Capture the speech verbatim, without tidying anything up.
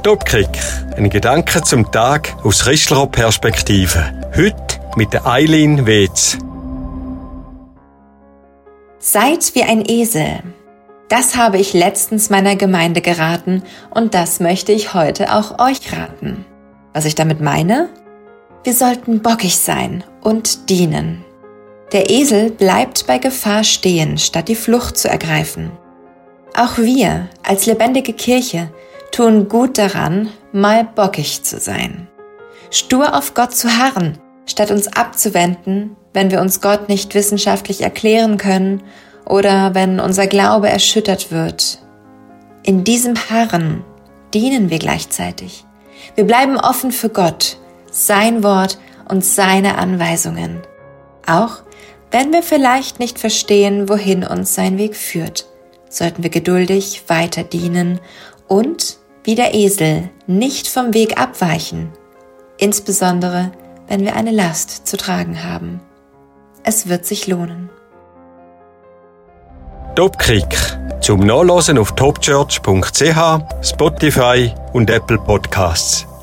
Topkick, ein Gedanke zum Tag aus christlicher Perspektive. Heute mit der Eileen Wetz. Seid wie ein Esel. Das habe ich letztens meiner Gemeinde geraten und das möchte ich heute auch euch raten. Was ich damit meine? Wir sollten bockig sein und dienen. Der Esel bleibt bei Gefahr stehen, statt die Flucht zu ergreifen. Auch wir als lebendige Kirche tun gut daran, mal bockig zu sein. Stur auf Gott zu harren, statt uns abzuwenden, wenn wir uns Gott nicht wissenschaftlich erklären können oder wenn unser Glaube erschüttert wird. In diesem Harren dienen wir gleichzeitig. Wir bleiben offen für Gott, sein Wort und seine Anweisungen. Auch wenn wir vielleicht nicht verstehen, wohin uns sein Weg führt, sollten wir geduldig weiter dienen und, wie der Esel, nicht vom Weg abweichen, insbesondere wenn wir eine Last zu tragen haben. Es wird sich lohnen. Topkick zum Nachlesen auf topchurch punkt c h, Spotify und Apple Podcasts.